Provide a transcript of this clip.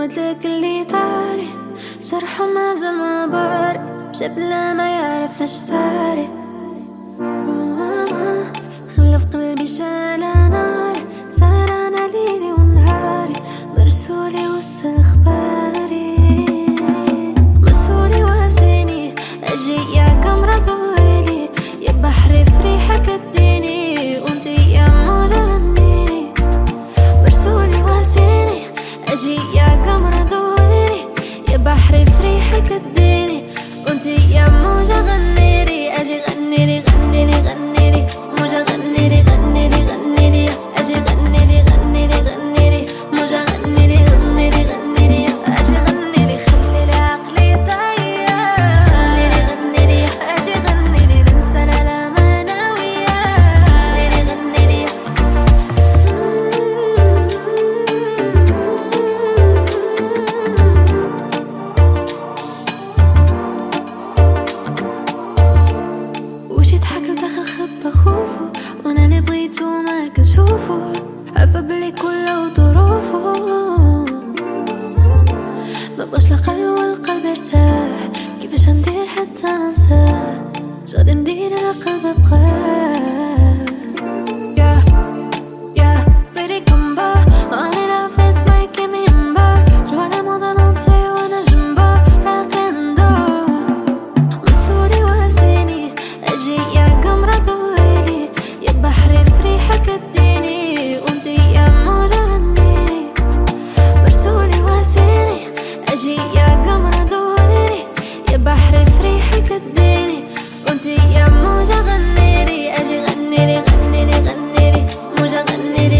نعدلك اللي طاري، جرحه مازال ما باري، مشى بلا ما يعرف اش صاري. خلى في قلبي شعلة نار، صار انا ليلي ونهاري، مرسولي وصل اخباري، مسؤولي واسيني اجي يا قمرة ضويلي، يا بحري في ريحك اديني وانتي يا موجة غنيلي. مرسولي واسيني اجي يا قمرة ضويلي، يا بحري في ريحك اديني وانتي يا موجة غنيلي. اجي غنيلي غنيلي غنيلي موجة غنيلي غنيلي غنيلي، اجي غنيلي غنيلي غنيلي موجة غنيلي غنيلي غنيلي، اجي غنيلي خليلي عقلي طاير، غنيلي غنيلي اجي غنيلي ننسى الالام انا وياك، غنيلي غنيلي. وش يضحك لداخل خبى خوفه، وانا اللي بغيتو ما كنشوفو، عارفة بلي كله ظروفه، مبقاش لا قلب والقلب ارتاح، كيفاش ندير حتى ننساه، اش غادي ندير على قلب بقاه. Yeah, pretty combo, on it off is making me emba, جوانا موضة نوتي وانا جنبا راقندو. مسؤولي واسيني اجي يا قمرة ضويلي، يا بحري في ريحك اديني وانتي يا موجة غنيلي. مرسولي واسيني اجي يا قمرة ضويلي، يا بحري في ريحك اديني وانتي يا موجة غنيلي. اجي غنيلي غنيلي غنيلي موجة غنيلي